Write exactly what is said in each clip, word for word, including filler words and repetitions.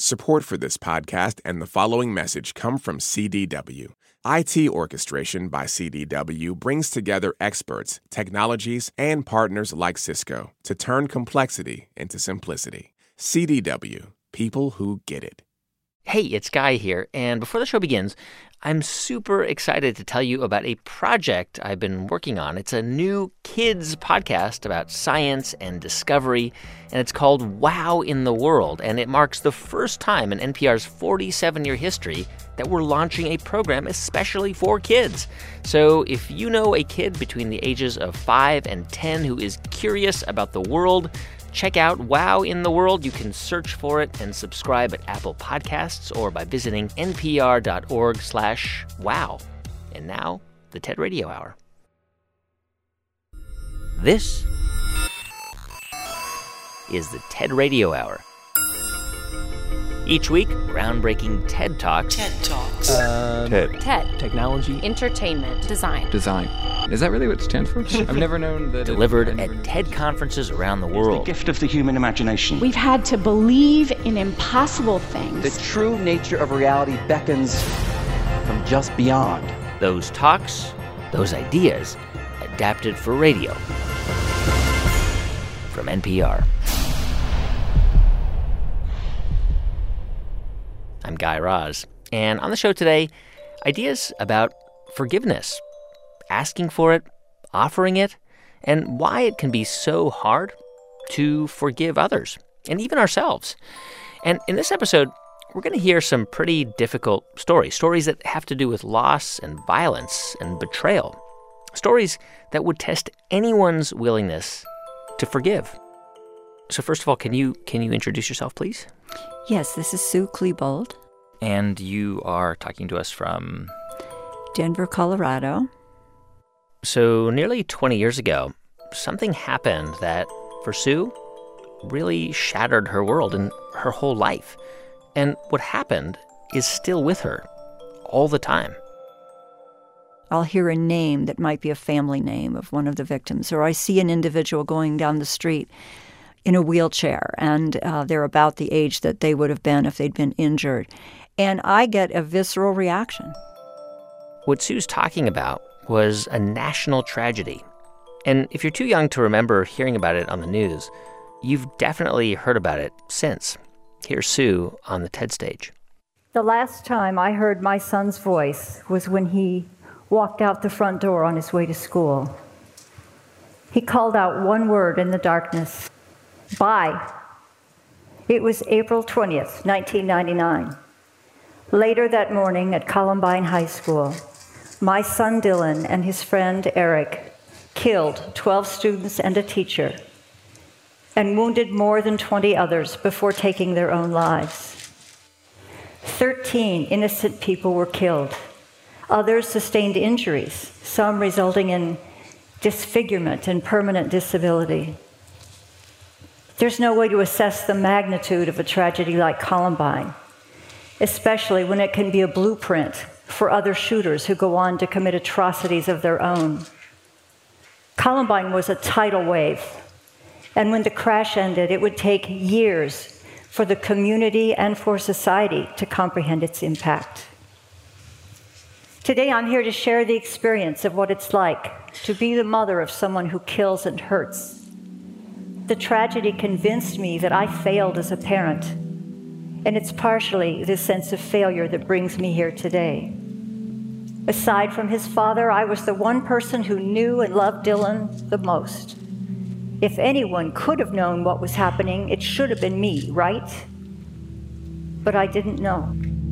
Support for this podcast and the following message come from C D W. I T Orchestration by C D W brings together experts, technologies, and partners like Cisco to turn complexity into simplicity. C D W, people who get it. Hey, it's Guy here, and before the show begins, I'm super excited to tell you about a project I've been working on. It's a new kids podcast about science and discovery, and it's called Wow in the World, and it marks the first time in N P R's forty-seven-year history that we're launching a program especially for kids. So if you know a kid between the ages of five and ten who is curious about the world, check out Wow in the World. You can search for it and subscribe at Apple Podcasts or by visiting npr.org slash wow. And now, the TED Radio Hour. This is the TED Radio Hour. Each week, groundbreaking TED Talks. TED Talks. Uh, TED. TED. Technology. Entertainment. Design. Design. Is that really what it stands for? I've never known that. Delivered it, at TED conferences around the world. It's the gift of the human imagination. We've had to believe in impossible things. The true nature of reality beckons from just beyond. Those talks, those ideas, adapted for radio. From N P R. I'm Guy Raz, and on the show today, ideas about forgiveness, asking for it, offering it, and why it can be so hard to forgive others, and even ourselves. And in this episode, we're going to hear some pretty difficult stories, stories that have to do with loss and violence and betrayal, stories that would test anyone's willingness to forgive. So first of all, can you can you introduce yourself, please? Yes, this is Sue Klebold. And you are talking to us from? Denver, Colorado. So nearly twenty years ago, something happened that, for Sue, really shattered her world and her whole life. And what happened is still with her all the time. I'll hear a name that might be a family name of one of the victims, or I see an individual going down the street in a wheelchair, and uh, they're about the age that they would have been if they'd been injured. And I get a visceral reaction. What Sue's talking about was a national tragedy. And if you're too young to remember hearing about it on the news, you've definitely heard about it since. Here's Sue on the TED stage. The last time I heard my son's voice was when he walked out the front door on his way to school. He called out one word in the darkness. Bye. It was April twentieth, nineteen ninety-nine. Later that morning at Columbine High School, my son Dylan and his friend Eric killed twelve students and a teacher and wounded more than twenty others before taking their own lives. Thirteen innocent people were killed. Others sustained injuries, some resulting in disfigurement and permanent disability. There's no way to assess the magnitude of a tragedy like Columbine, especially when it can be a blueprint for other shooters who go on to commit atrocities of their own. Columbine was a tidal wave, and when the crash ended, it would take years for the community and for society to comprehend its impact. Today, I'm here to share the experience of what it's like to be the mother of someone who kills and hurts. The tragedy convinced me that I failed as a parent, and it's partially this sense of failure that brings me here today. Aside from his father, I was the one person who knew and loved Dylan the most. If anyone could have known what was happening, it should have been me, right? But I didn't know.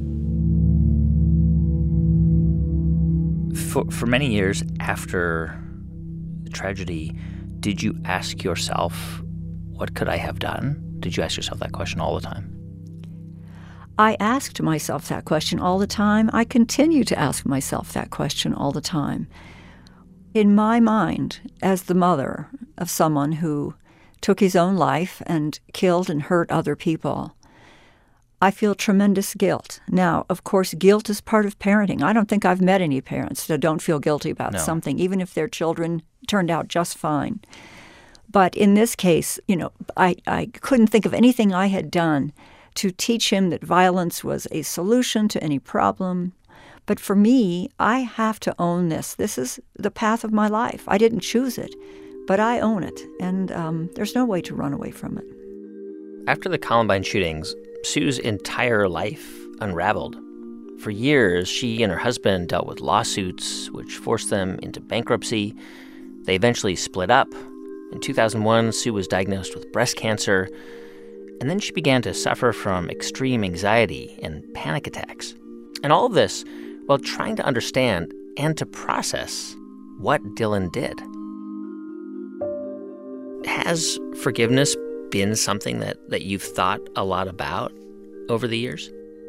For, for many years after the tragedy, did you ask yourself, what could I have done? Did you ask yourself that question all the time? I asked myself that question all the time. I continue to ask myself that question all the time. In my mind, as the mother of someone who took his own life and killed and hurt other people, I feel tremendous guilt. Now, of course, guilt is part of parenting. I don't think I've met any parents that don't feel guilty about no. something, even if their children turned out just fine. But in this case, you know, I, I couldn't think of anything I had done to teach him that violence was a solution to any problem. But for me, I have to own this. This is the path of my life. I didn't choose it, but I own it, and um, there's no way to run away from it. After the Columbine shootings, Sue's entire life unraveled. For years, she and her husband dealt with lawsuits, which forced them into bankruptcy. They eventually split up. In two thousand one, Sue was diagnosed with breast cancer, and then she began to suffer from extreme anxiety and panic attacks. And all of this while trying to understand and to process what Dylan did. Has forgiveness been something that, that you've thought a lot about over the years?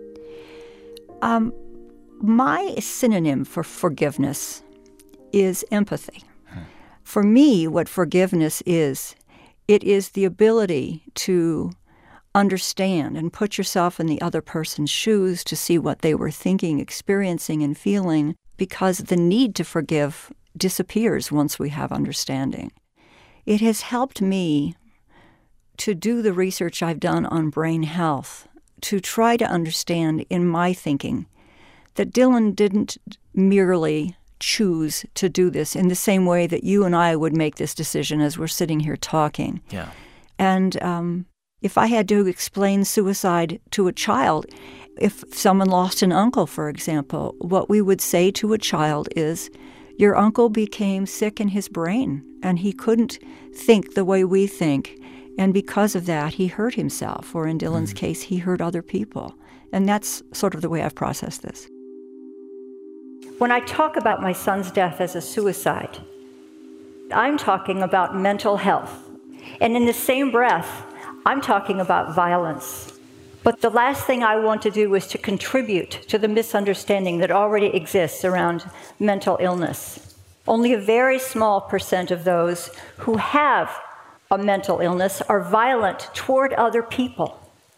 Um, my synonym for forgiveness is empathy. Hmm. For me, what forgiveness is, it is the ability to understand and put yourself in the other person's shoes to see what they were thinking, experiencing, and feeling, because the need to forgive disappears once we have understanding. It has helped me to do the research I've done on brain health, to try to understand in my thinking that Dylan didn't merely choose to do this in the same way that you and I would make this decision as we're sitting here talking. Yeah. And um, if I had to explain suicide to a child, if someone lost an uncle, for example, what we would say to a child is, your uncle became sick in his brain, and he couldn't think the way we think. And because of that, he hurt himself, or in Dylan's mm-hmm. case, he hurt other people. And that's sort of the way I've processed this. When I talk about my son's death as a suicide, I'm talking about mental health. And in the same breath, I'm talking about violence. But the last thing I want to do is to contribute to the misunderstanding that already exists around mental illness. Only a very small percent of those who have a mental illness are violent toward other people.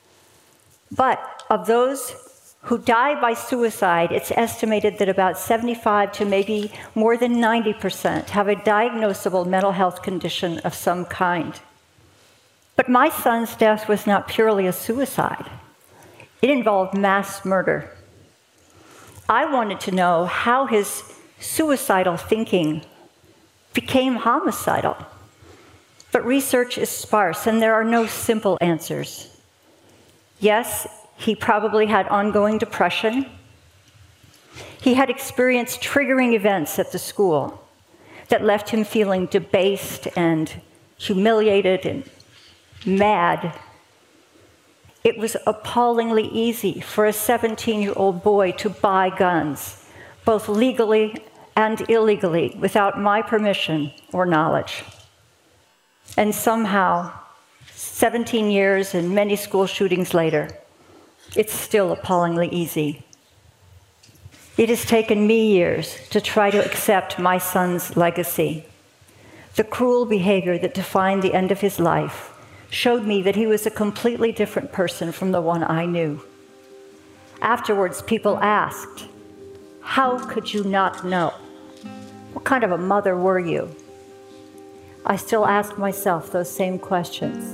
But of those who die by suicide, it's estimated that about seventy-five to maybe more than ninety percent have a diagnosable mental health condition of some kind. But my son's death was not purely a suicide. It involved mass murder. I wanted to know how his suicidal thinking became homicidal. But research is sparse, and there are no simple answers. Yes, he probably had ongoing depression. He had experienced triggering events at the school that left him feeling debased and humiliated and mad. It was appallingly easy for a seventeen-year-old boy to buy guns, both legally and illegally, without my permission or knowledge. And somehow, seventeen years and many school shootings later, it's still appallingly easy. It has taken me years to try to accept my son's legacy. The cruel behavior that defined the end of his life showed me that he was a completely different person from the one I knew. Afterwards, people asked, "How could you not know? What kind of a mother were you?" I still ask myself those same questions.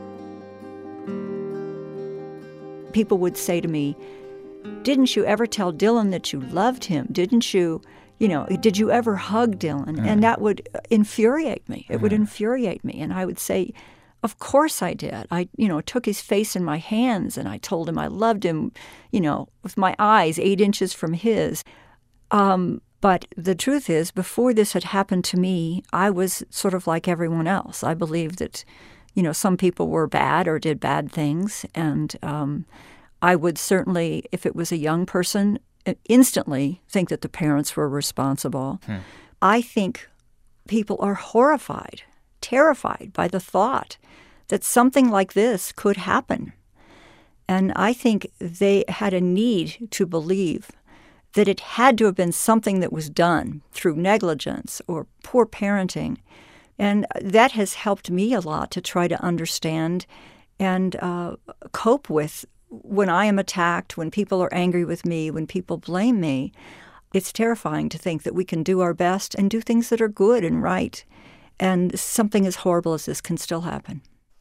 People would say to me, "Didn't you ever tell Dylan that you loved him? Didn't you, you know, did you ever hug Dylan?" Mm. And that would infuriate me. It mm. would infuriate me. And I would say, of course I did. I, you know, took his face in my hands and I told him I loved him, you know, with my eyes eight inches from his. Um, but the truth is, before this had happened to me, I was sort of like everyone else. I believed that, you know, some people were bad or did bad things. And um, I would certainly, if it was a young person, instantly think that the parents were responsible. Hmm. I think people are horrified, terrified by the thought that something like this could happen. And I think they had a need to believe that it had to have been something that was done through negligence or poor parenting. And that has helped me a lot to try to understand and uh, cope with when I am attacked, when people are angry with me, when people blame me. It's terrifying to think that we can do our best and do things that are good and right, and something as horrible as this can still happen.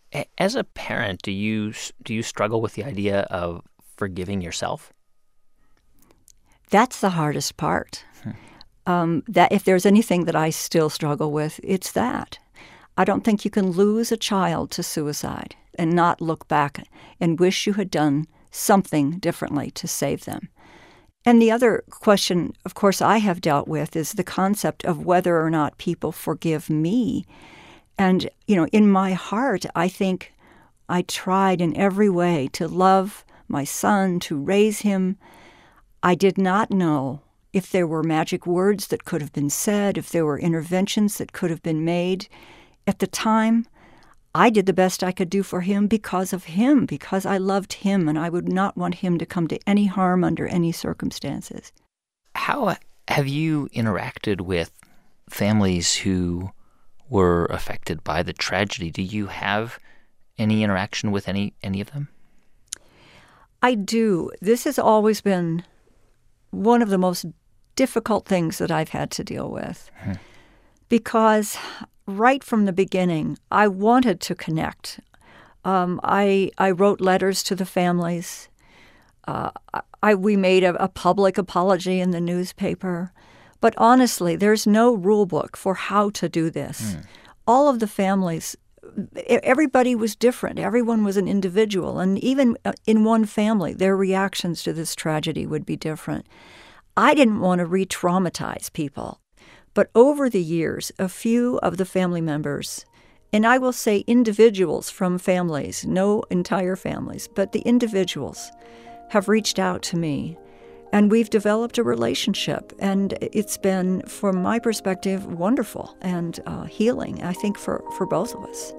As a parent, do you do you struggle with the idea of forgiving yourself? That's the hardest part. Hmm. Um, that if there's anything that I still struggle with, it's that. I don't think you can lose a child to suicide and not look back and wish you had done something differently to save them. And the other question, of course, I have dealt with is the concept of whether or not people forgive me. And, you know, in my heart, I think I tried in every way to love my son, to raise him. I did not know if there were magic words that could have been said, if there were interventions that could have been made. At the time, I did the best I could do for him because of him, because I loved him, and I would not want him to come to any harm under any circumstances. How have you interacted with families who were affected by the tragedy? Do you have any interaction with any any of them? I do. This has always been one of the most difficult things that I've had to deal with. Hmm. Because right from the beginning, I wanted to connect. Um, I I wrote letters to the families. Uh, I we made a, a public apology in the newspaper. But honestly, there's no rule book for how to do this. Mm. All of the families, everybody was different. Everyone was an individual. And even in one family, their reactions to this tragedy would be different. I didn't want to re-traumatize people. But over the years, a few of the family members, and I will say individuals from families, no entire families, but the individuals have reached out to me. And we've developed a relationship, and it's been, from my perspective, wonderful and uh, healing, I think, for, for both of us.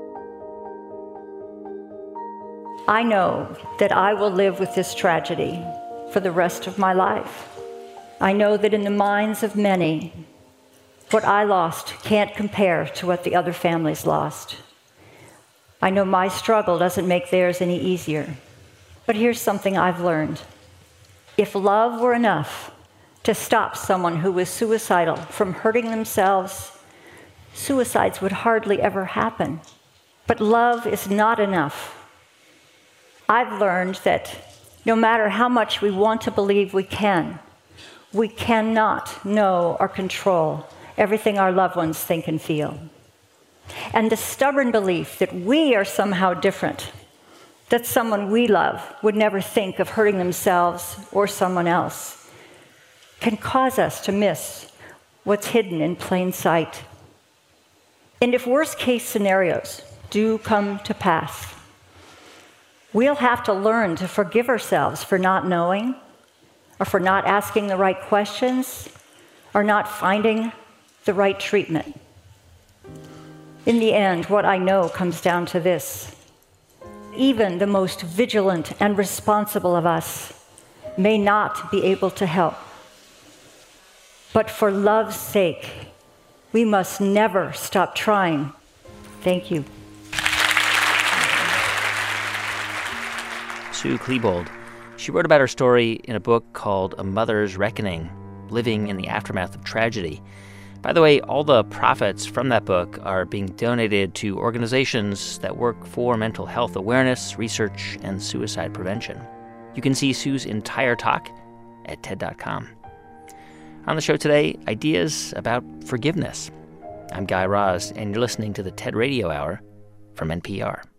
I know that I will live with this tragedy for the rest of my life. I know that in the minds of many, what I lost can't compare to what the other families lost. I know my struggle doesn't make theirs any easier. But here's something I've learned. If love were enough to stop someone who was suicidal from hurting themselves, suicides would hardly ever happen. But love is not enough. I've learned that no matter how much we want to believe we can, we cannot know or control everything our loved ones think and feel. And the stubborn belief that we are somehow different, that someone we love would never think of hurting themselves or someone else, can cause us to miss what's hidden in plain sight. And if worst-case scenarios do come to pass, we'll have to learn to forgive ourselves for not knowing, or for not asking the right questions, or not finding the right treatment. In the end, what I know comes down to this. Even the most vigilant and responsible of us may not be able to help. But for love's sake, we must never stop trying. Thank you. Sue Klebold. She wrote about her story in a book called A Mother's Reckoning, Living in the Aftermath of Tragedy. By the way, all the profits from that book are being donated to organizations that work for mental health awareness, research, and suicide prevention. You can see Sue's entire talk at T E D dot com. On the show today, ideas about forgiveness. I'm Guy Raz, and you're listening to the TED Radio Hour from N P R.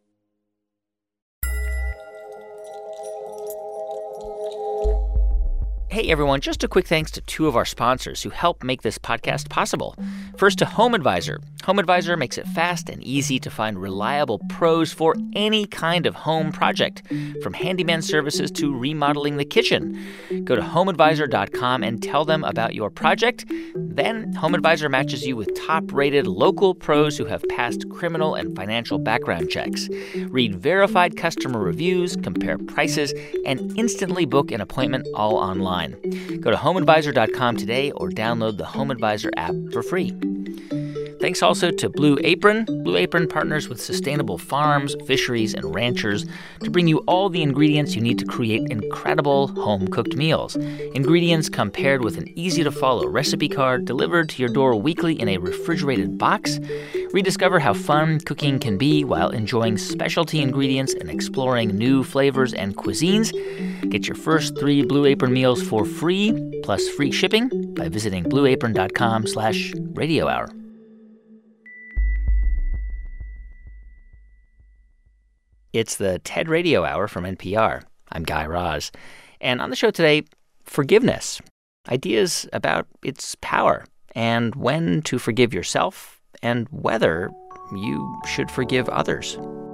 Hey everyone, just a quick thanks to two of our sponsors who help make this podcast possible. First, to HomeAdvisor. HomeAdvisor makes it fast and easy to find reliable pros for any kind of home project, from handyman services to remodeling the kitchen. Go to home advisor dot com and tell them about your project. Then HomeAdvisor matches you with top-rated local pros who have passed criminal and financial background checks. Read verified customer reviews, compare prices, and instantly book an appointment all online. Go to home advisor dot com today or download the HomeAdvisor app for free. Thanks also to Blue Apron. Blue Apron partners with sustainable farms, fisheries, and ranchers to bring you all the ingredients you need to create incredible home-cooked meals. Ingredients come paired with an easy-to-follow recipe card delivered to your door weekly in a refrigerated box. Rediscover how fun cooking can be while enjoying specialty ingredients and exploring new flavors and cuisines. Get your first three Blue Apron meals for free, plus free shipping, by visiting blueapron.com slash radio hour. It's the TED Radio Hour from N P R. I'm Guy Raz. And on the show today, forgiveness. Ideas about its power and when to forgive yourself and whether you should forgive others.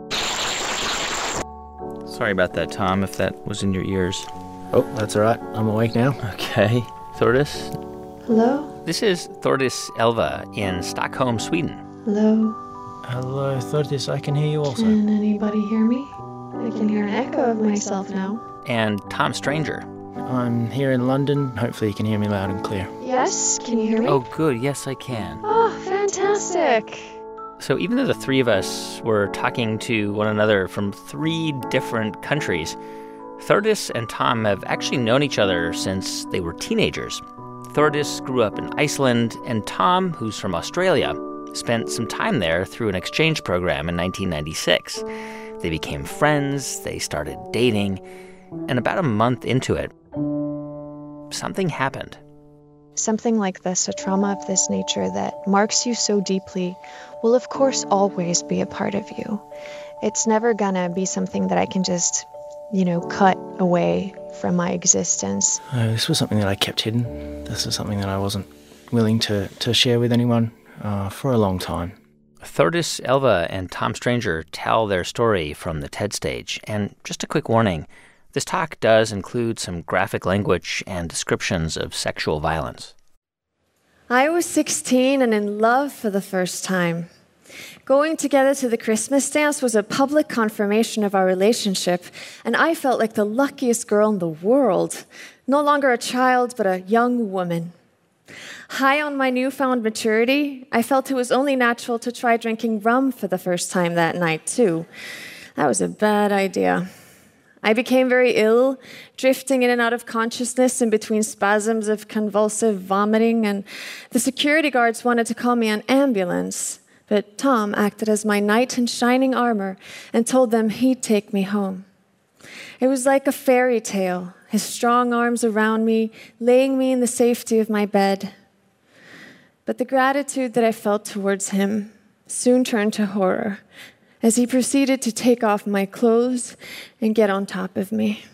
Sorry about that, Tom, if that was in your ears. Oh, that's all right. I'm awake now. Okay. Thordis? Hello? This is Thordis Elva in Stockholm, Sweden. Hello? Hello, Thordis. I can hear you also. Can anybody hear me? I can hear an echo of myself now. And Tom Stranger. I'm here in London. Hopefully you can hear me loud and clear. Yes? Can you hear me? Oh, good. Yes, I can. Oh, fantastic. So even though the three of us were talking to one another from three different countries, Thordis and Tom have actually known each other since they were teenagers. Thordis grew up in Iceland, and Tom, who's from Australia, spent some time there through an exchange program in nineteen ninety-six. They became friends, they started dating, and about a month into it, something happened. Something like this, a trauma of this nature that marks you so deeply, will of course always be a part of you. It's never gonna be something that I can just, you know, cut away from my existence. Uh, this was something that I kept hidden. This is something that I wasn't willing to, to share with anyone uh, for a long time. Thordis Elva and Tom Stranger tell their story from the TED stage. And just a quick warning, this talk does include some graphic language and descriptions of sexual violence. I was sixteen and in love for the first time. Going together to the Christmas dance was a public confirmation of our relationship, and I felt like the luckiest girl in the world. No longer a child, but a young woman. High on my newfound maturity, I felt it was only natural to try drinking rum for the first time that night, too. That was a bad idea. I became very ill, drifting in and out of consciousness in between spasms of convulsive vomiting, and the security guards wanted to call me an ambulance, but Tom acted as my knight in shining armor and told them he'd take me home. It was like a fairy tale, his strong arms around me, laying me in the safety of my bed. But the gratitude that I felt towards him soon turned to horror, as he proceeded to take off my clothes and get on top of me.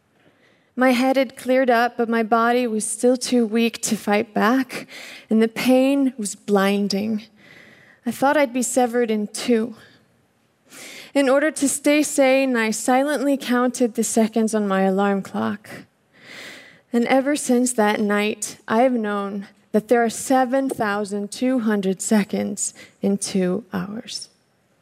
My head had cleared up, but my body was still too weak to fight back, and the pain was blinding. I thought I'd be severed in two. In order to stay sane, I silently counted the seconds on my alarm clock. And ever since that night, I have known that there are seven thousand two hundred seconds in two hours.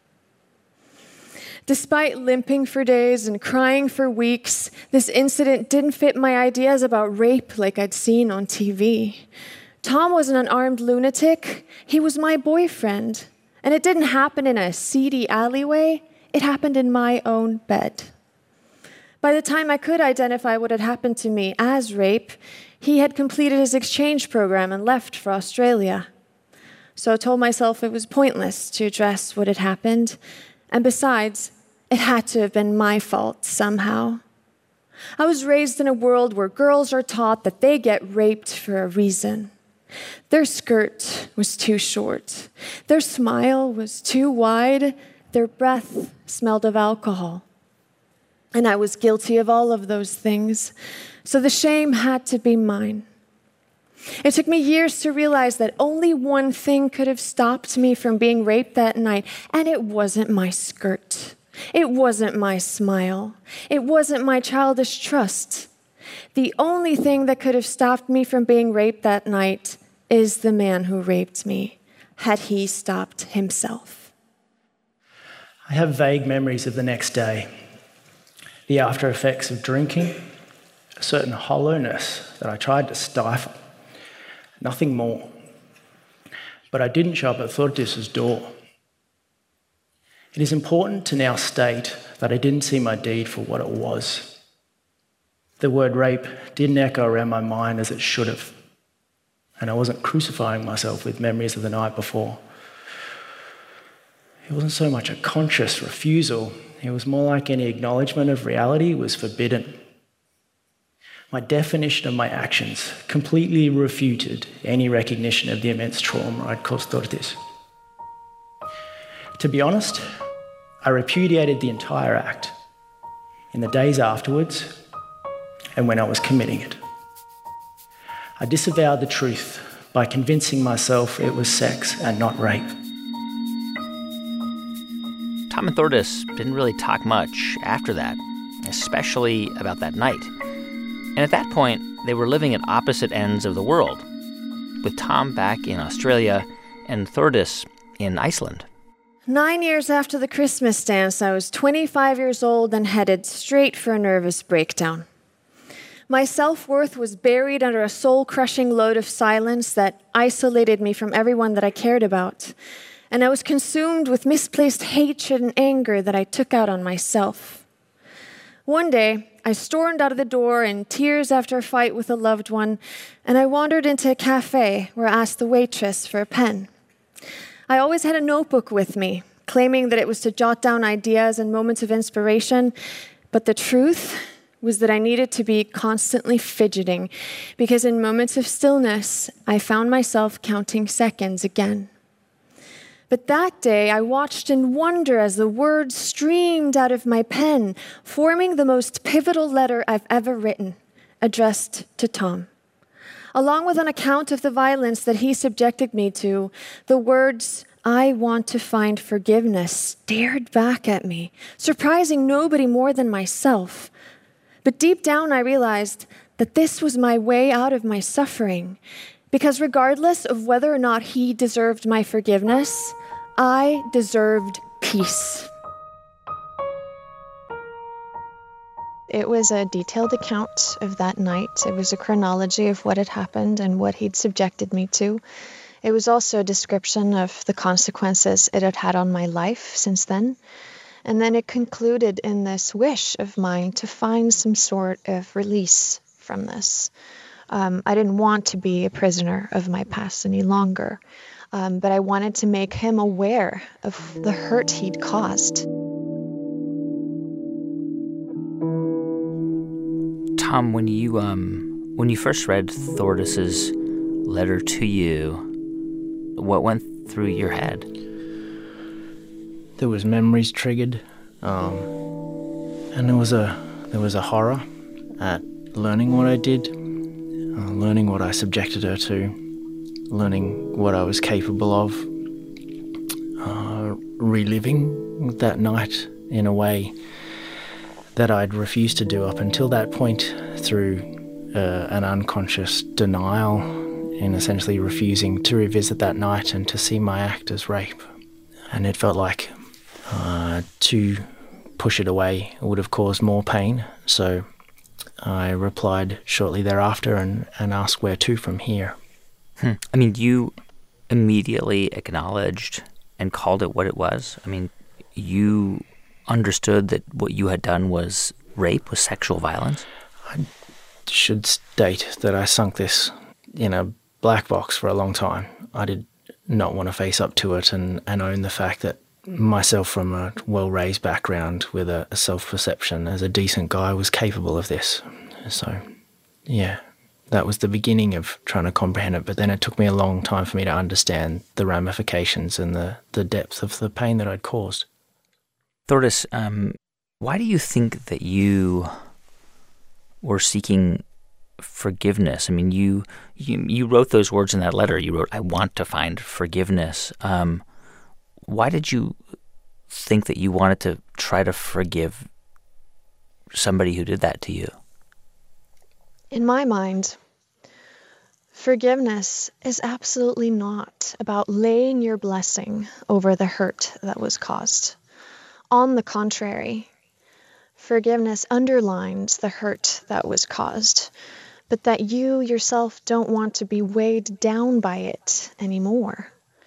Despite limping for days and crying for weeks, this incident didn't fit my ideas about rape like I'd seen on T V. Tom wasn't an armed lunatic. He was my boyfriend. And it didn't happen in a seedy alleyway. It happened in my own bed. By the time I could identify what had happened to me as rape, he had completed his exchange program and left for Australia. So I told myself it was pointless to address what had happened. And besides, it had to have been my fault somehow. I was raised in a world where girls are taught that they get raped for a reason. Their skirt was too short. Their smile was too wide. Their breath smelled of alcohol. And I was guilty of all of those things. So the shame had to be mine. It took me years to realize that only one thing could have stopped me from being raped that night, and it wasn't my skirt. It wasn't my smile. It wasn't my childish trust. The only thing that could have stopped me from being raped that night is the man who raped me, had he stopped himself. I have vague memories of the next day, the after effects of drinking, a certain hollowness that I tried to stifle, nothing more. but I didn't show up at Thordis's door. It is important to now state that I didn't see my deed for what it was. The word rape didn't echo around my mind as it should have, and I wasn't crucifying myself with memories of the night before. It wasn't so much a conscious refusal, it was more like any acknowledgement of reality was forbidden. My definition of my actions completely refuted any recognition of the immense trauma I'd caused Thordis. To be honest, I repudiated the entire act in the days afterwards and when I was committing it. I disavowed the truth by convincing myself it was sex and not rape. Tom and Thordis didn't really talk much after that, especially about that night. And at that point, they were living at opposite ends of the world, with Tom back in Australia and Thordis in Iceland. Nine years after the Christmas dance, I was twenty-five years old and headed straight for a nervous breakdown. My self-worth was buried under a soul-crushing load of silence that isolated me from everyone that I cared about. And I was consumed with misplaced hatred and anger that I took out on myself. One day, I stormed out of the door in tears after a fight with a loved one, and I wandered into a cafe where I asked the waitress for a pen. I always had a notebook with me, claiming that it was to jot down ideas and moments of inspiration, but the truth was that I needed to be constantly fidgeting, because in moments of stillness, I found myself counting seconds again. But that day, I watched in wonder as the words streamed out of my pen, forming the most pivotal letter I've ever written, addressed to Tom. Along with an account of the violence that he subjected me to, the words, "I want to find forgiveness," stared back at me, surprising nobody more than myself. But deep down, I realized that this was my way out of my suffering, because regardless of whether or not he deserved my forgiveness, I deserved peace. It was a detailed account of that night. It was a chronology of what had happened and what he'd subjected me to. It was also a description of the consequences it had had on my life since then. And then it concluded in this wish of mine to find some sort of release from this. Um, I didn't want to be a prisoner of my past any longer, um, but I wanted to make him aware of the hurt he'd caused. Tom, when you um, when you first read Thordis's letter to you, what went through your head? There was memories triggered, um, and there was a there was a horror at learning what I did, uh, learning what I subjected her to, learning what I was capable of, uh, reliving that night in a way that I'd refused to do up until that point through uh, an unconscious denial in essentially refusing to revisit that night and to see my act as rape. And it felt like uh, to push it away would have caused more pain, so I replied shortly thereafter and, and asked where to from here. Hmm. I mean, you immediately acknowledged and called it what it was. I mean, you understood that what you had done was rape, was sexual violence? I should state that I sunk this in a black box for a long time. I did not want to face up to it and, and own the fact that myself from a well-raised background with a, a self-perception as a decent guy was capable of this. So, yeah, that was the beginning of trying to comprehend it, but then it took me a long time for me to understand the ramifications and the, the depth of the pain that I'd caused. Thordis, um, why do you think that you were seeking forgiveness? I mean, you, you you wrote those words in that letter. You wrote, "I want to find forgiveness." Um, why did you think that you wanted to try to forgive somebody who did that to you? In my mind, forgiveness is absolutely not about laying your blessing over the hurt that was caused. On the contrary, forgiveness underlines the hurt that was caused, but that you yourself don't want to be weighed down by it anymore.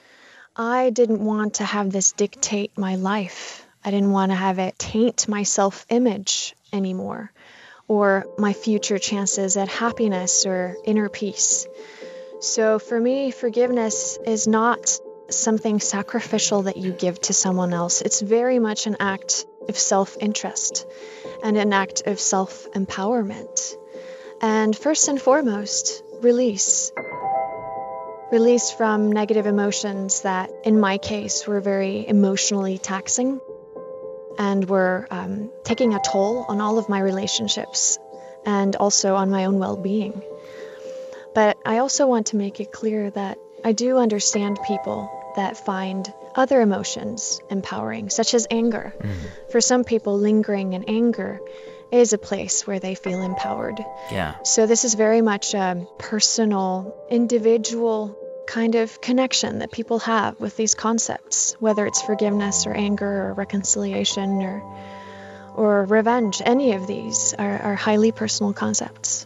I didn't want to have this dictate my life. I didn't want to have it taint my self-image anymore, or my future chances at happiness or inner peace. So for me, forgiveness is not something sacrificial that you give to someone else. It's very much an act of self-interest and an act of self-empowerment. And first and foremost, release. Release from negative emotions that, in my case, were very emotionally taxing and were um, taking a toll on all of my relationships and also on my own well-being. But I also want to make it clear that I do understand people that find other emotions empowering, such as anger. Mm. For some people, lingering in anger is a place where they feel empowered. Yeah. So this is very much a personal, individual kind of connection that people have with these concepts, whether it's forgiveness or anger or reconciliation or or revenge. Any of these are, are highly personal concepts.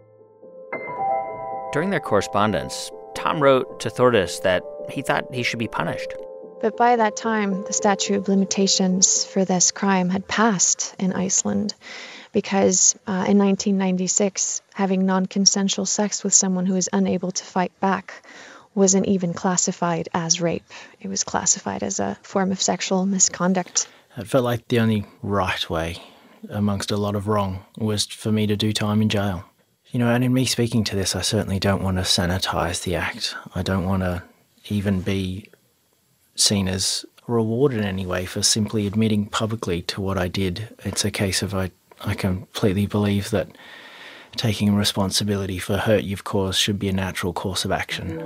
During their correspondence, Tom wrote to Thordis that he thought he should be punished. But by that time, the statute of limitations for this crime had passed in Iceland, because uh, in nineteen ninety-six, having non-consensual sex with someone who is unable to fight back wasn't even classified as rape. It was classified as a form of sexual misconduct. It felt like the only right way, amongst a lot of wrong, was for me to do time in jail. You know, and in me speaking to this, I certainly don't want to sanitise the act. I don't want to even be seen as rewarded in any way for simply admitting publicly to what I did. It's a case of I, I completely believe that taking responsibility for hurt you've caused should be a natural course of action.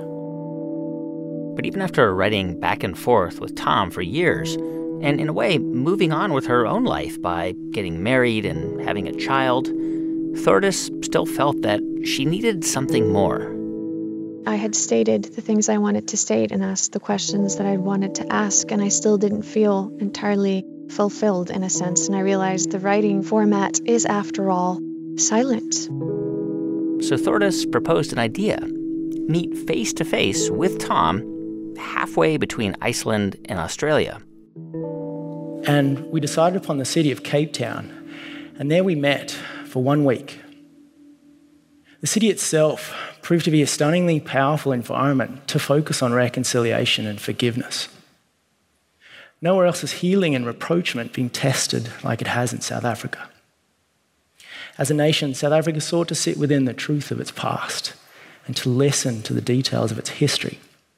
But even after writing back and forth with Tom for years, and in a way moving on with her own life by getting married and having a child, Thordis still felt that she needed something more. I had stated the things I wanted to state and asked the questions that I wanted to ask, and I still didn't feel entirely fulfilled in a sense. And I realized the writing format is, after all, silent. So Thordis proposed an idea: meet face-to-face with Tom halfway between Iceland and Australia. And we decided upon the city of Cape Town, and there we met for one week. The city itself proved to be a stunningly powerful environment to focus on reconciliation and forgiveness. Nowhere else has healing and rapprochement been tested like it has in South Africa. As a nation, South Africa sought to sit within the truth of its past and to listen to the details of its history.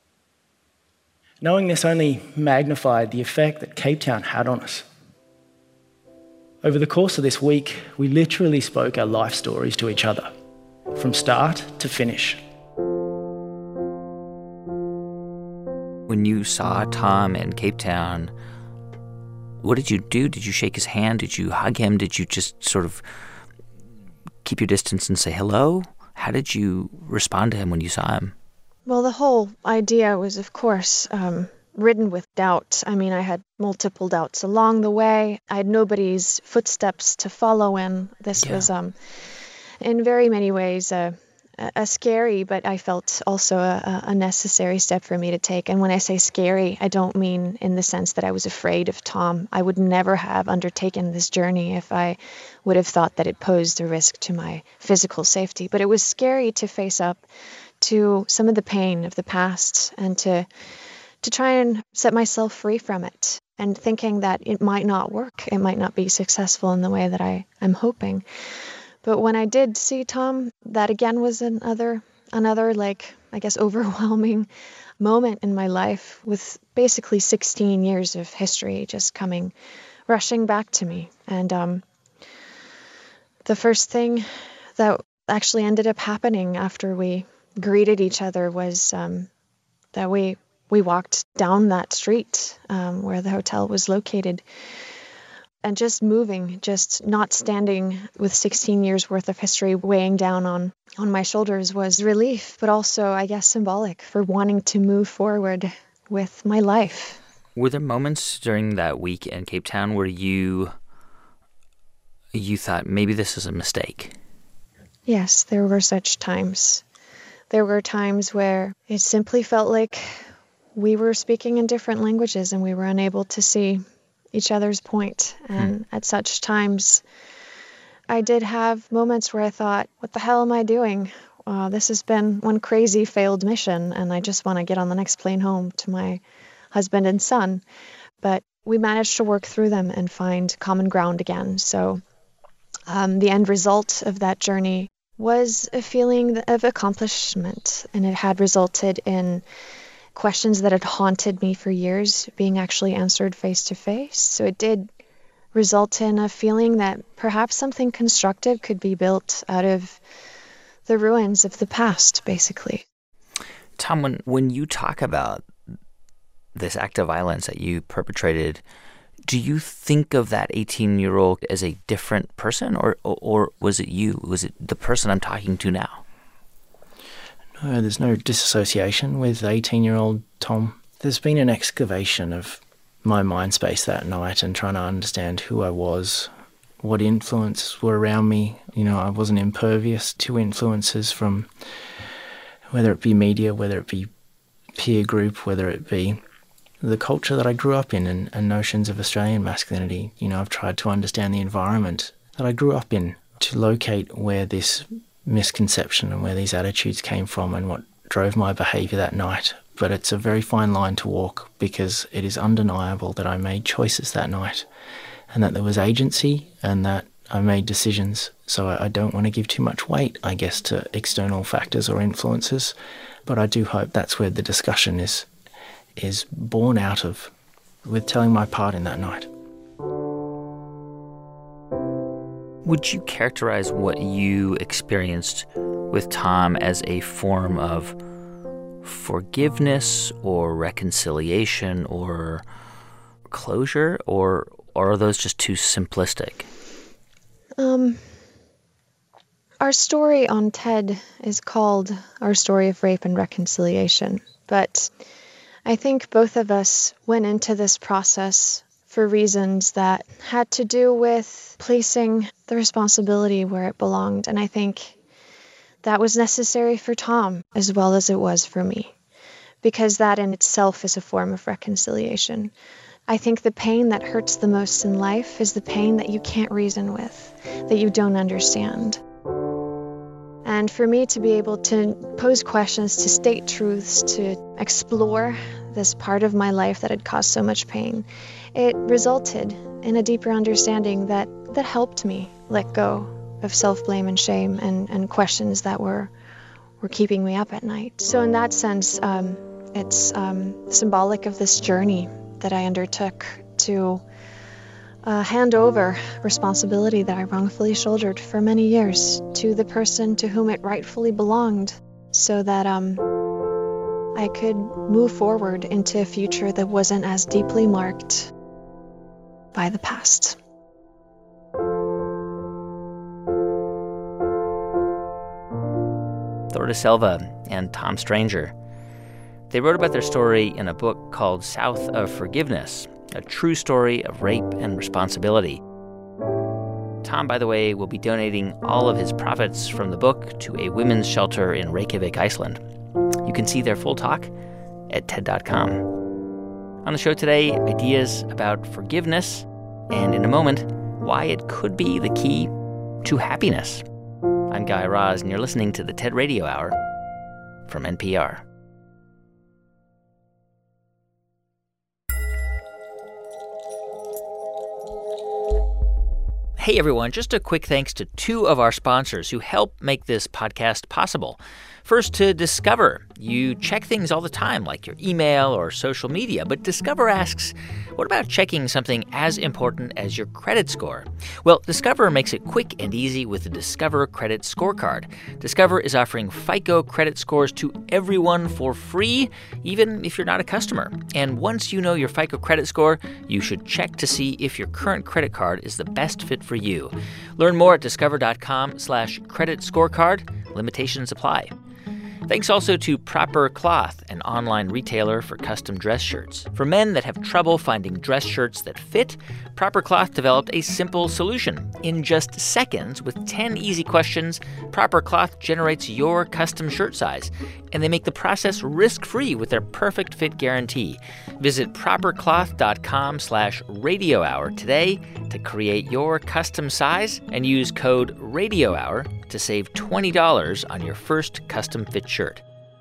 Knowing this only magnified the effect that Cape Town had on us. Over the course of this week, we literally spoke our life stories to each other, from start to finish. When you saw Tom in Cape Town, what did you do? Did you shake his hand? Did you hug him? Did you just sort of keep your distance and say hello? How did you respond to him when you saw him? Well, the whole idea was, of course, um, ridden with doubt. I mean, I had multiple doubts along the way. I had nobody's footsteps to follow in. This yeah. was, um, in very many ways, uh, a scary, but I felt also a, a necessary step for me to take. And when I say scary, I don't mean in the sense that I was afraid of Tom. I would never have undertaken this journey if I would have thought that it posed a risk to my physical safety. But it was scary to face up to some of the pain of the past and to to try and set myself free from it, and thinking that it might not work. It might not be successful in the way that I am hoping. But when I did see Tom, that again was another, another like, I guess, overwhelming moment in my life, with basically sixteen years of history just coming, rushing back to me. And um, the first thing that actually ended up happening after we greeted each other was um, that we we walked down that street um, where the hotel was located. And just moving, just not standing with sixteen years worth of history weighing down on, on my shoulders was relief, but also, I guess, symbolic for wanting to move forward with my life. Were there moments during that week in Cape Town where you you thought maybe this is a mistake? Yes, there were such times. There were times where it simply felt like we were speaking in different languages and we were unable to see each other's point. And hmm. at such times, I did have moments where I thought, what the hell am I doing? Uh, this has been one crazy failed mission, and I just want to get on the next plane home to my husband and son. But we managed to work through them and find common ground again. So um, the end result of that journey was a feeling of accomplishment, and it had resulted in questions that had haunted me for years being actually answered face to face. So it did result in a feeling that perhaps something constructive could be built out of the ruins of the past, basically. Tom, when, when you talk about this act of violence that you perpetrated, do you think of that eighteen-year-old as a different person, or, or or was it you? Was it the person I'm talking to now? No, there's no disassociation with eighteen-year-old Tom. There's been an excavation of my mind space that night and trying to understand who I was, what influences were around me. You know, I wasn't impervious to influences from whether it be media, whether it be peer group, whether it be the culture that I grew up in and, and notions of Australian masculinity. You know, I've tried to understand the environment that I grew up in to locate where this misconception and where these attitudes came from and what drove my behaviour that night. But it's a very fine line to walk, because it is undeniable that I made choices that night and that there was agency and that I made decisions. So I, I don't want to give too much weight, I guess, to external factors or influences. But I do hope that's where the discussion is is born out of, with telling my part in that night. Would you characterize what you experienced with Tom as a form of forgiveness or reconciliation or closure, or, or are those just too simplistic? Um, our story on TED is called Our Story of Rape and Reconciliation, but I think both of us went into this process for reasons that had to do with placing the responsibility where it belonged. And I think that was necessary for Tom as well as it was for me, because that in itself is a form of reconciliation. I think the pain that hurts the most in life is the pain that you can't reason with, that you don't understand. And for me to be able to pose questions, to state truths, to explore this part of my life that had caused so much pain, it resulted in a deeper understanding that, that helped me let go of self-blame and shame and, and questions that were were keeping me up at night. So in that sense, um, it's um, symbolic of this journey that I undertook to uh, hand over responsibility that I wrongfully shouldered for many years to the person to whom it rightfully belonged, so that um, I could move forward into a future that wasn't as deeply marked by the past. Thor DeSilva and Tom Stranger. They wrote about their story in a book called South of Forgiveness, a true story of rape and responsibility. Tom, by the way, will be donating all of his profits from the book to a women's shelter in Reykjavik, Iceland. You can see their full talk at TED dot com. On the show today, ideas about forgiveness, and in a moment, why it could be the key to happiness. I'm Guy Raz, and you're listening to the TED Radio Hour from N P R. Hey everyone, just a quick thanks to two of our sponsors who help make this podcast possible. First, to Discover. You check things all the time, like your email or social media, but Discover asks, what about checking something as important as your credit score? Well, Discover makes it quick and easy with the Discover Credit Scorecard. Discover is offering FICO credit scores to everyone for free, even if you're not a customer. And once you know your FICO credit score, you should check to see if your current credit card is the best fit for you. Learn more at discover.com slash credit scorecard. Limitations apply. Thanks also to Proper Cloth, an online retailer for custom dress shirts. For men that have trouble finding dress shirts that fit, Proper Cloth developed a simple solution. In just seconds, with ten easy questions, Proper Cloth generates your custom shirt size, and they make the process risk-free with their perfect fit guarantee. Visit propercloth.com slash radio hour today to create your custom size and use code radio hour to save twenty dollars on your first custom fit shirt.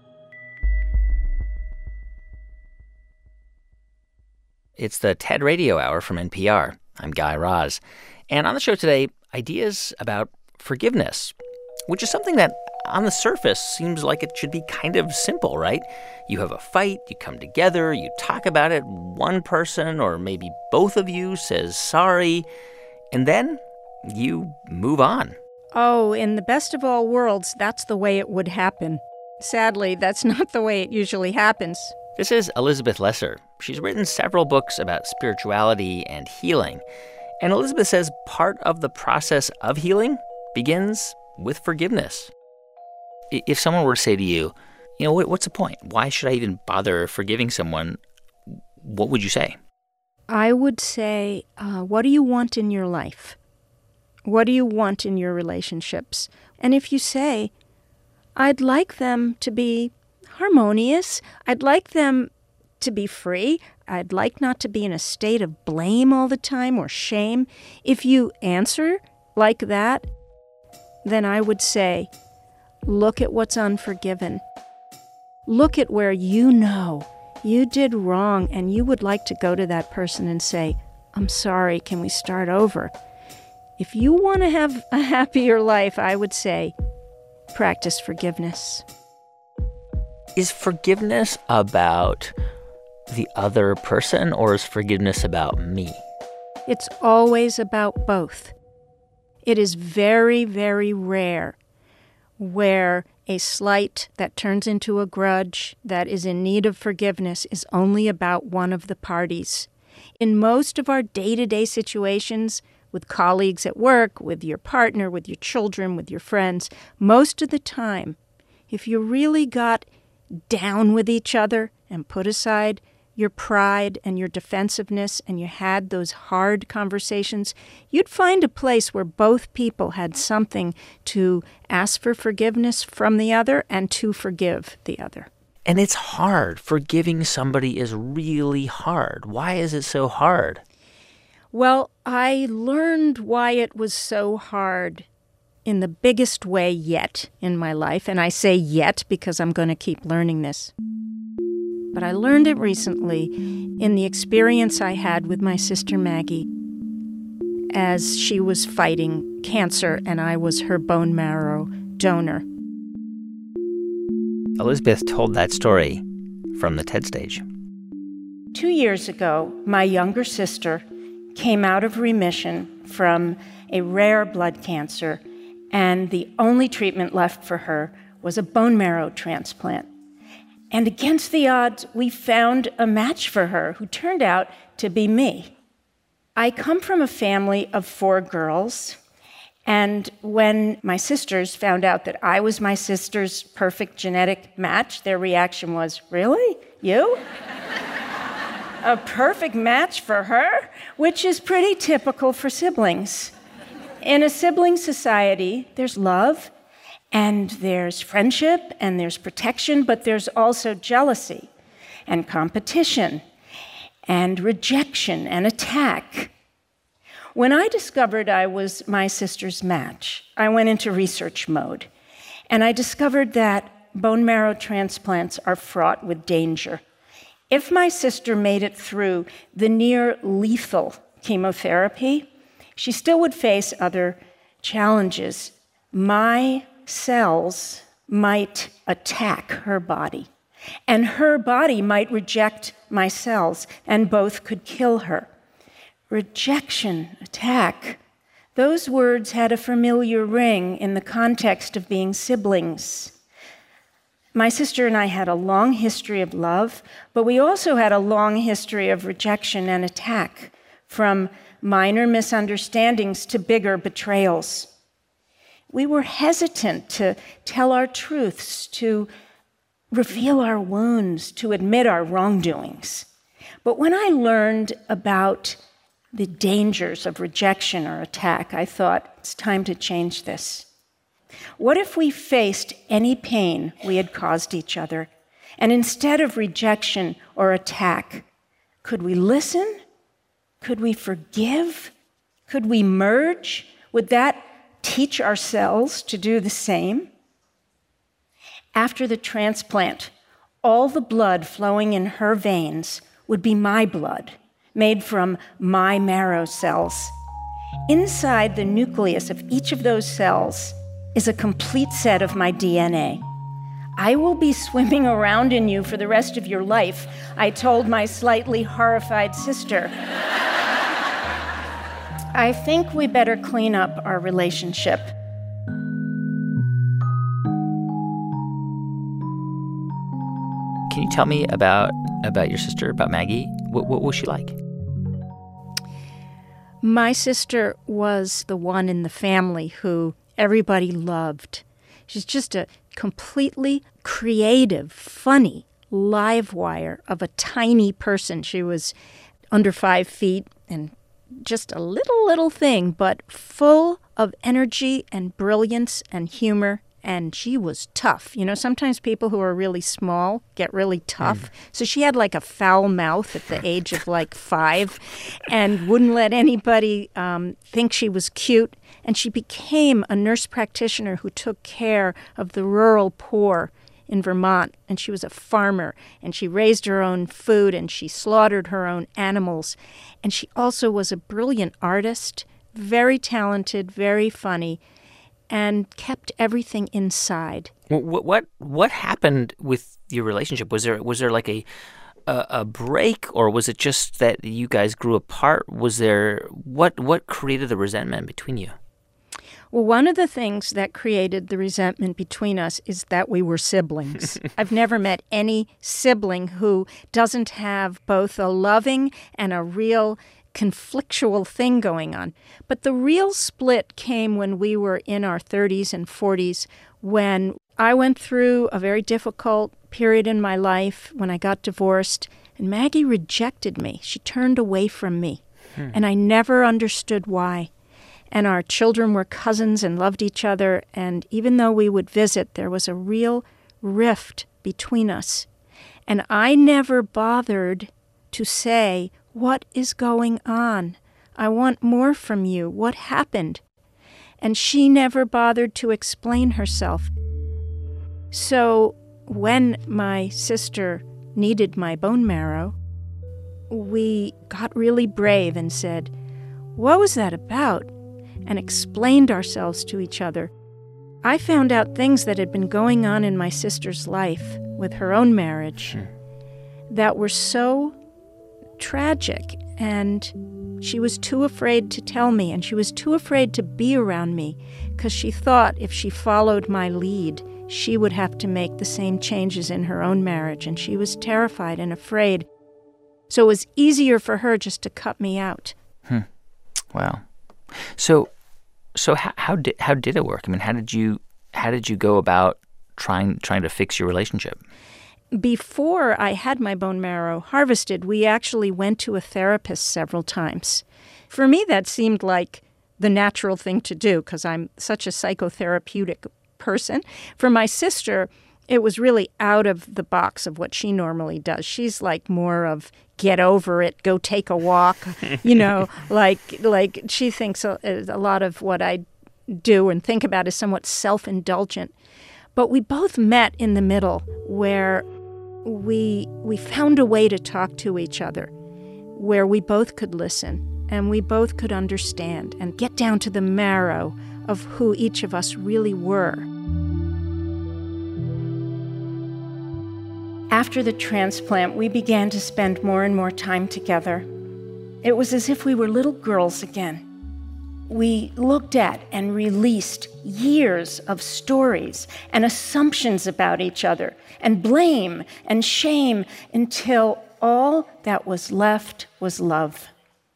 It's the TED Radio Hour from N P R. I'm Guy Raz. And on the show today, ideas about forgiveness, which is something that on the surface seems like it should be kind of simple, right? You have a fight, you come together, you talk about it, one person or maybe both of you says sorry, and then you move on. Oh, in the best of all worlds, that's the way it would happen. Sadly, that's not the way it usually happens. This is Elizabeth Lesser. She's written several books about spirituality and healing. And Elizabeth says part of the process of healing begins with forgiveness. If someone were to say to you, you know, what's the point? Why should I even bother forgiving someone? What would you say? I would say, uh, what do you want in your life? What do you want in your relationships? And if you say, I'd like them to be harmonious, I'd like them to be free, I'd like not to be in a state of blame all the time or shame, if you answer like that, then I would say, look at what's unforgiven. Look at where you know you did wrong and you would like to go to that person and say, I'm sorry, can we start over? If you want to have a happier life, I would say, practice forgiveness. Is forgiveness about the other person, or is forgiveness about me? It's always about both. It is very, very rare where a slight that turns into a grudge that is in need of forgiveness is only about one of the parties. In most of our day-to-day situations, with colleagues at work, with your partner, with your children, with your friends, most of the time, if you really got down with each other and put aside your pride and your defensiveness and you had those hard conversations, you'd find a place where both people had something to ask for forgiveness from the other and to forgive the other. And it's hard. Forgiving somebody is really hard. Why is it so hard? Well, I learned why it was so hard in the biggest way yet in my life. And I say yet because I'm going to keep learning this. But I learned it recently in the experience I had with my sister Maggie as she was fighting cancer and I was her bone marrow donor. Elizabeth told that story from the TED stage. Two years ago, my younger sister came out of remission from a rare blood cancer, and the only treatment left for her was a bone marrow transplant. And against the odds, we found a match for her who turned out to be me. I come from a family of four girls, and when my sisters found out that I was my sister's perfect genetic match, their reaction was, really? You? A perfect match for her? Which is pretty typical for siblings. In a sibling society, there's love, and there's friendship, and there's protection, but there's also jealousy, and competition, and rejection, and attack. When I discovered I was my sister's match, I went into research mode, and I discovered that bone marrow transplants are fraught with danger. If my sister made it through the near-lethal chemotherapy, she still would face other challenges. My cells might attack her body, and her body might reject my cells, and both could kill her. Rejection, attack, those words had a familiar ring in the context of being siblings. My sister and I had a long history of love, but we also had a long history of rejection and attack, from minor misunderstandings to bigger betrayals. We were hesitant to tell our truths, to reveal our wounds, to admit our wrongdoings. But when I learned about the dangers of rejection or attack, I thought, it's time to change this. What if we faced any pain we had caused each other, and instead of rejection or attack, could we listen? Could we forgive? Could we merge? Would that teach ourselves to do the same? After the transplant, all the blood flowing in her veins would be my blood, made from my marrow cells. Inside the nucleus of each of those cells is a complete set of my D N A. I will be swimming around in you for the rest of your life, I told my slightly horrified sister. I think we better clean up our relationship. Can you tell me about about your sister, about Maggie? What, what was she like? My sister was the one in the family who everybody loved. She's just a completely creative, funny, live wire of a tiny person. She was under five feet and just a little, little thing, but full of energy and brilliance and humor. And she was tough. You know, sometimes people who are really small get really tough. Mm. So she had like a foul mouth at the age of like five and wouldn't let anybody um, think she was cute. And she became a nurse practitioner who took care of the rural poor in Vermont. And she was a farmer. And she raised her own food and she slaughtered her own animals. And she also was a brilliant artist, very talented, very funny, and kept everything inside. What what what happened with your relationship? Was there was there like a, a a break, or was it just that you guys grew apart? Was there what what created the resentment between you? Well, one of the things that created the resentment between us is that we were siblings. I've never met any sibling who doesn't have both a loving and a real conflictual thing going on. But the real split came when we were in our thirties and forties, when I went through a very difficult period in my life when I got divorced, and Maggie rejected me. She turned away from me, hmm. and I never understood why. And our children were cousins and loved each other, and even though we would visit, there was a real rift between us. And I never bothered to say, what is going on? I want more from you. What happened? And she never bothered to explain herself. So when my sister needed my bone marrow, we got really brave and said, what was that about? And explained ourselves to each other. I found out things that had been going on in my sister's life with her own marriage mm. that were so tragic, and she was too afraid to tell me, and she was too afraid to be around me because she thought if she followed my lead, she would have to make the same changes in her own marriage, and she was terrified and afraid. So it was easier for her just to cut me out. Hmm. Wow. So, so how, how did how did it work? I mean, how did you how did you go about trying trying to fix your relationship? Before I had my bone marrow harvested, we actually went to a therapist several times. For me, that seemed like the natural thing to do because I'm such a psychotherapeutic person. For my sister, it was really out of the box of what she normally does. She's like more of get over it, go take a walk, you know, like like she thinks a, a lot of what I do and think about is somewhat self-indulgent. But we both met in the middle where we we found a way to talk to each other, where we both could listen and we both could understand and get down to the marrow of who each of us really were. After the transplant, we began to spend more and more time together. It was as if we were little girls again. We looked at and released years of stories and assumptions about each other, and blame and shame, until all that was left was love.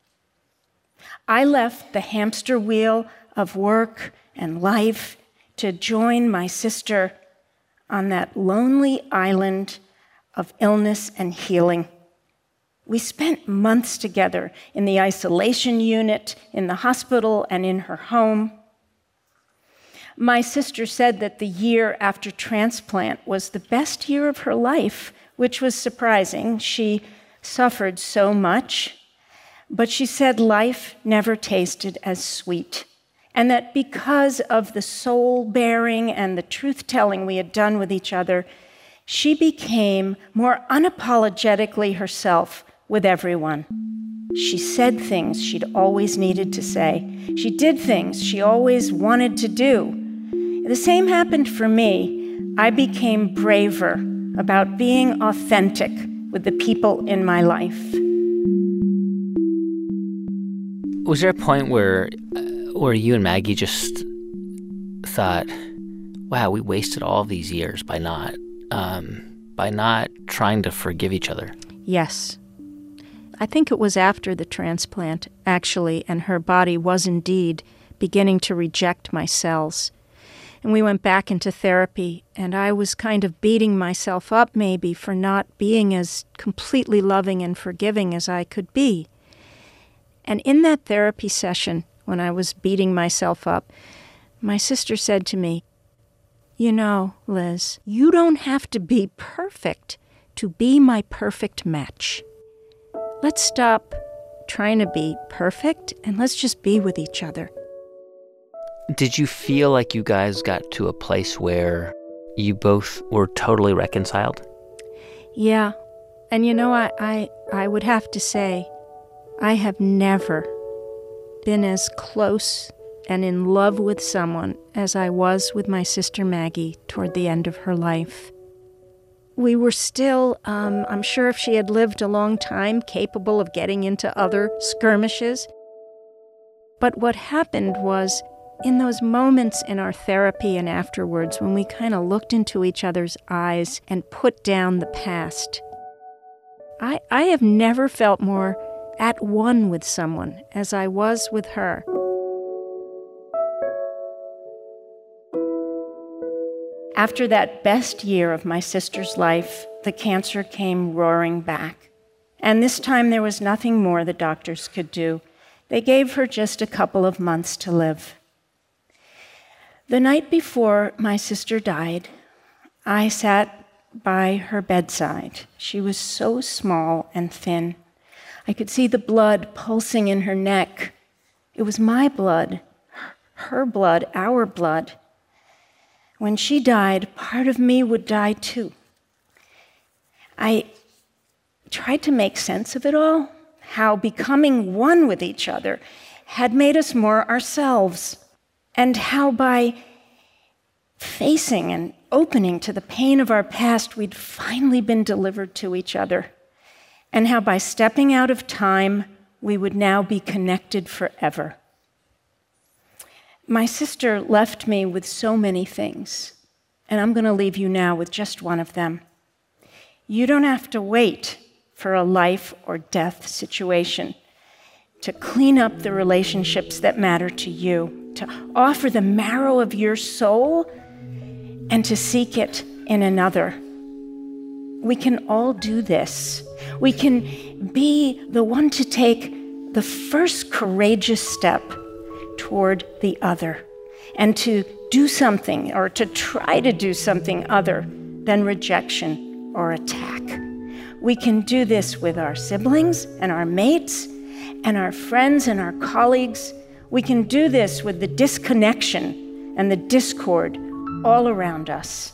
I left the hamster wheel of work and life to join my sister on that lonely island of illness and healing. We spent months together in the isolation unit, in the hospital, and in her home. My sister said that the year after transplant was the best year of her life, which was surprising. She suffered so much, but she said life never tasted as sweet, and that because of the soul-bearing and the truth-telling we had done with each other, she became more unapologetically herself with everyone. She said things she'd always needed to say. She did things she always wanted to do. The same happened for me. I became braver about being authentic with the people in my life. Was there a point where, uh, where you and Maggie just thought, wow, we wasted all these years by not, um, by not trying to forgive each other? Yes. I think it was after the transplant, actually, and her body was indeed beginning to reject my cells. And we went back into therapy, and I was kind of beating myself up maybe for not being as completely loving and forgiving as I could be. And in that therapy session, when I was beating myself up, my sister said to me, "You know, Liz, you don't have to be perfect to be my perfect match. Let's stop trying to be perfect, and let's just be with each other." Did you feel like you guys got to a place where you both were totally reconciled? Yeah. And you know, I, I, I would have to say, I have never been as close and in love with someone as I was with my sister Maggie toward the end of her life. We were still, um, I'm sure if she had lived a long time, capable of getting into other skirmishes. But what happened was, in those moments in our therapy and afterwards, when we kind of looked into each other's eyes and put down the past, I, I have never felt more at one with someone as I was with her. After that best year of my sister's life, the cancer came roaring back. And this time there was nothing more the doctors could do. They gave her just a couple of months to live. The night before my sister died, I sat by her bedside. She was so small and thin. I could see the blood pulsing in her neck. It was my blood, her blood, our blood. When she died, part of me would die too. I tried to make sense of it all, how becoming one with each other had made us more ourselves, and how by facing and opening to the pain of our past, we'd finally been delivered to each other, and how by stepping out of time, we would now be connected forever. My sister left me with so many things, and I'm going to leave you now with just one of them. You don't have to wait for a life or death situation to clean up the relationships that matter to you, to offer the marrow of your soul, and to seek it in another. We can all do this. We can be the one to take the first courageous step toward the other, and to do something or to try to do something other than rejection or attack. We can do this with our siblings and our mates and our friends and our colleagues. We can do this with the disconnection and the discord all around us.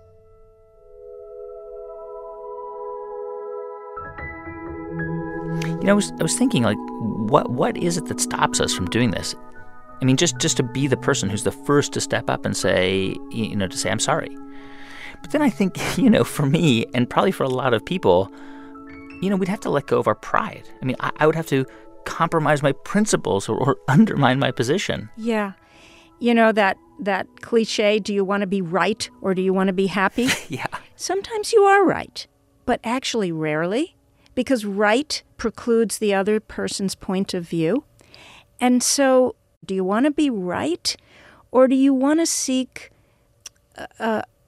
You know, I was, I was thinking, like, what what is it that stops us from doing this? I mean, just, just to be the person who's the first to step up and say, you know, to say, I'm sorry. But then I think, you know, for me, and probably for a lot of people, you know, we'd have to let go of our pride. I mean, I, I would have to compromise my principles or, or undermine my position. Yeah. You know, that, that cliche, do you want to be right or do you want to be happy? Yeah. Sometimes you are right, but actually rarely, because right precludes the other person's point of view. And so, do you want to be right, or do you want to seek a,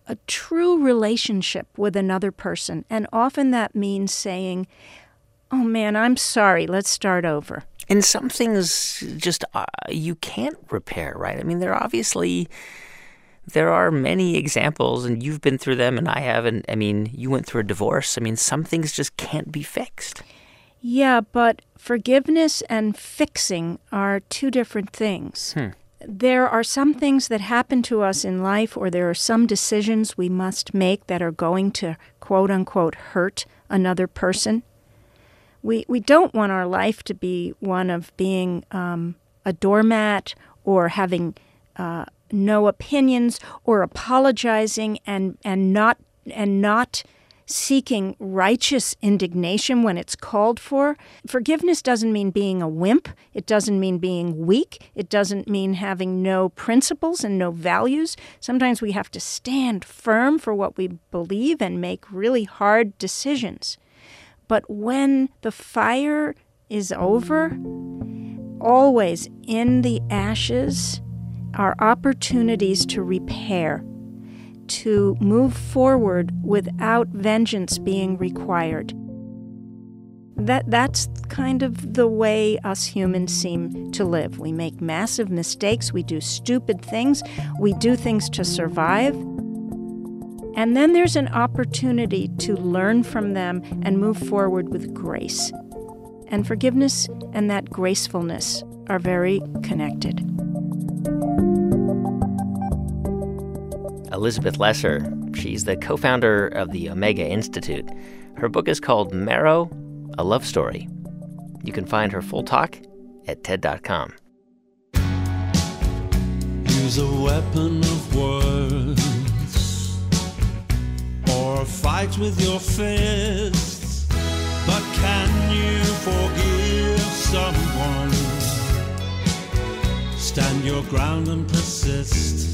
a true relationship with another person. And often that means saying, oh man, I'm sorry, let's start over. And some things just uh, you can't repair, right? I mean, there are obviously, there are many examples, and you've been through them, and I have, and I mean, you went through a divorce. I mean, some things just can't be fixed. Yeah, but forgiveness and fixing are two different things. Hmm. There are some things that happen to us in life, or there are some decisions we must make that are going to, quote unquote, hurt another person. We we don't want our life to be one of being um, a doormat or having uh, no opinions or apologizing and and not and not seeking righteous indignation when it's called for. Forgiveness doesn't mean being a wimp. It doesn't mean being weak. It doesn't mean having no principles and no values. Sometimes we have to stand firm for what we believe and make really hard decisions. But when the fire is over, always in the ashes are opportunities to repair, to move forward without vengeance being required. That that's kind of the way us humans seem to live. We make massive mistakes, we do stupid things, we do things to survive. And then there's an opportunity to learn from them and move forward with grace. And forgiveness and that gracefulness are very connected. Elizabeth Lesser, she's the co-founder of the Omega Institute. Her book is called Marrow, A Love Story. You can find her full talk at T E D dot com. Use a weapon of words or fight with your fists, but can you forgive someone? Stand your ground and persist,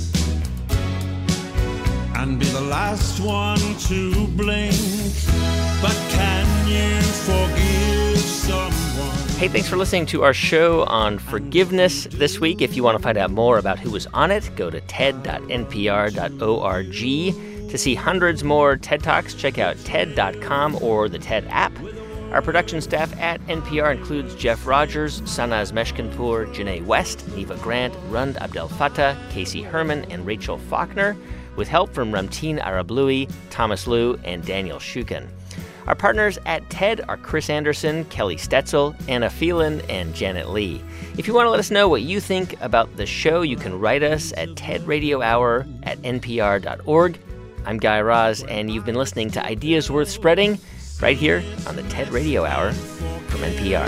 and be the last one to blink. But can you forgive someone? Hey, thanks for listening to our show on forgiveness this week. If you want to find out more about who was on it, go to T E D dot N P R dot org. To see hundreds more TED Talks, check out T E D dot com or the TED app. Our production staff at N P R includes Jeff Rogers, Sanaz Meshkinpour, Janae West, Neva Grant, Rund Abdel Fattah, Casey Herman, and Rachel Faulkner, with help from Ramteen Arablouei, Thomas Liu, and Daniel Shukin. Our partners at TED are Chris Anderson, Kelly Stetzel, Anna Phelan, and Janet Lee. If you want to let us know what you think about the show, you can write us at TED Radio Hour at N P R dot org. I'm Guy Raz, and you've been listening to Ideas Worth Spreading right here on the TED Radio Hour from N P R.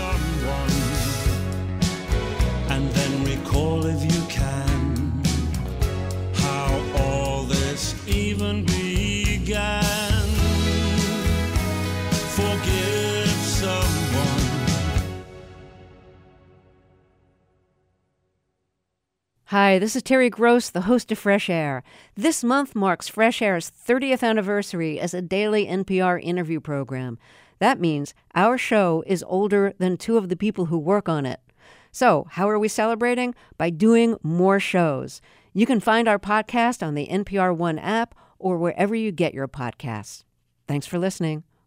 And then recall if you can how all this even began. Forgive someone. Hi, this is Terry Gross, the host of Fresh Air. This month marks Fresh Air's thirtieth anniversary as a daily N P R interview program. That means our show is older than two of the people who work on it. So, how are we celebrating? By doing more shows. You can find our podcast on the N P R One app or wherever you get your podcasts. Thanks for listening.